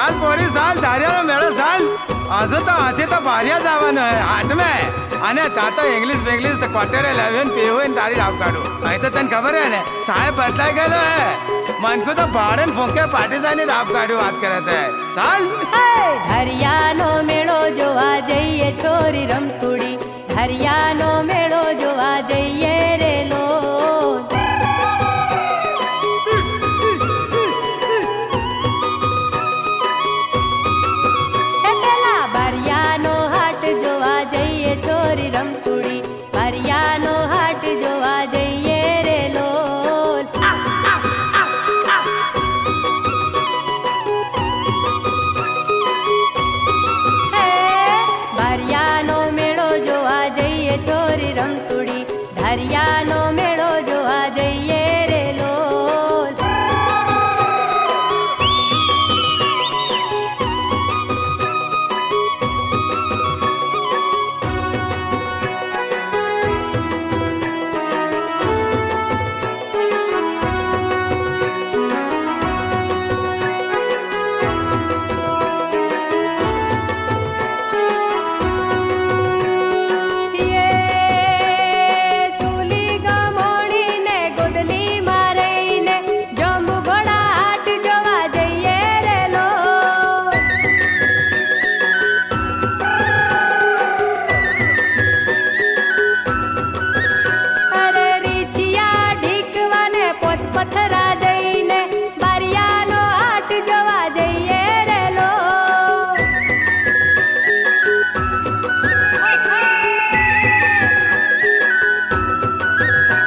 साल पोरी साल धारियानो मेळो साल अजून तो हाती तो भारिया जावानो है हाट में अने तातो इंग्लिश बेंग्लिश तो क्वार्टर 11 पीहुन तारी राव काढू अही तो तन खबर है ने साहेब बदलाय गेलो है मन को तो भाड़न फूंके पार्टी जानी राव काढू बात करत है साल हरियानो मेळो जोवा जइए छोरी रमतुड़ी हरियानो मेळो जोवा जइए रे लो छोरी रमतुड़ी हरियानो हाट जोवा जइए रे लोल हरियानो मेड़ो जोवा जइए छोरी रमतुड़ी हरियानो मेड़ो जोवा जइए रे लोल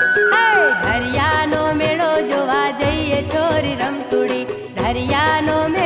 छोरी रमतुड़ी हरियानो में